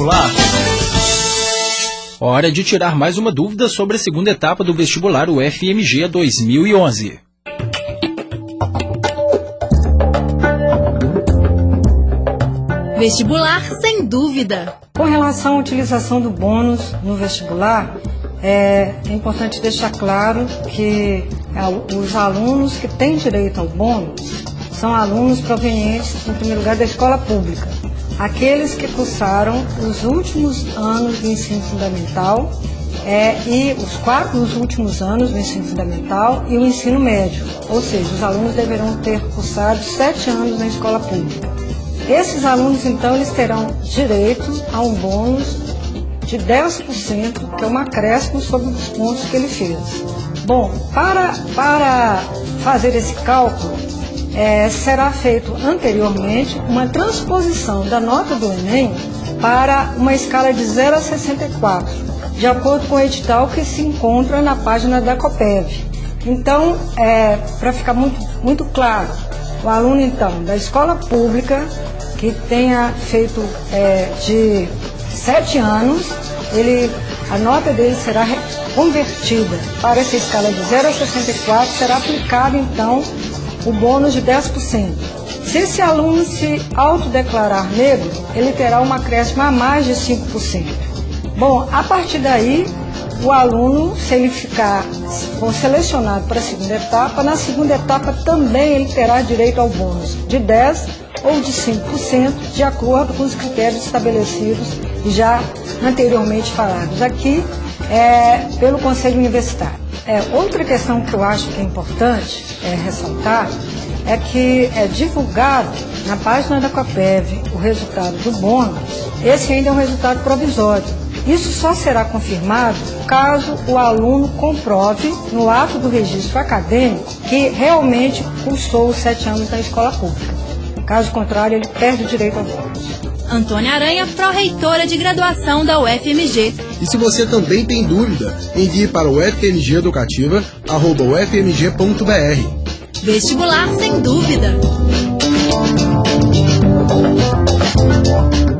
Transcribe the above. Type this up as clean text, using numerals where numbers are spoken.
vestibular. Hora de tirar mais uma dúvida sobre a segunda etapa do vestibular UFMG 2011. Vestibular sem dúvida. Com relação à utilização do bônus no vestibular, é importante deixar claro que os alunos que têm direito ao bônus são alunos provenientes, em primeiro lugar, da escola pública. Aqueles que cursaram os últimos anos do ensino fundamental e os últimos anos do ensino fundamental e o ensino médio. Ou seja, os alunos deverão ter cursado 7 anos na escola pública. Esses alunos, então, eles terão direito a um bônus de 10%, que é um acréscimo sobre os pontos que ele fez. Bom, para fazer esse cálculo, será feito anteriormente uma transposição da nota do Enem para uma escala de 0 a 64, de acordo com o edital que se encontra na página da COPEV. Então, para ficar muito claro, o aluno, então, da escola pública, que tenha feito de 7 anos, a nota dele será convertida para essa escala de 0 a 64, será aplicado, então, o bônus de 10%. Se esse aluno se autodeclarar negro, ele terá um acréscimo a mais de 5%. Bom, a partir daí, o aluno, se ele for selecionado para a segunda etapa, na segunda etapa também ele terá direito ao bônus de 10% ou de 5%, de acordo com os critérios estabelecidos e já anteriormente falados aqui pelo Conselho Universitário. Outra questão que eu acho que é importante ressaltar é que é divulgado na página da COPEV o resultado do bônus. Esse ainda é um resultado provisório. Isso só será confirmado caso o aluno comprove no ato do registro acadêmico que realmente cursou os 7 anos na escola pública. Caso contrário, ele perde o direito ao bônus. Antônia Aranha, pró-reitora de graduação da UFMG. E se você também tem dúvida, envie para o ufmgeeducativa@ufmg.br. Vestibular sem dúvida.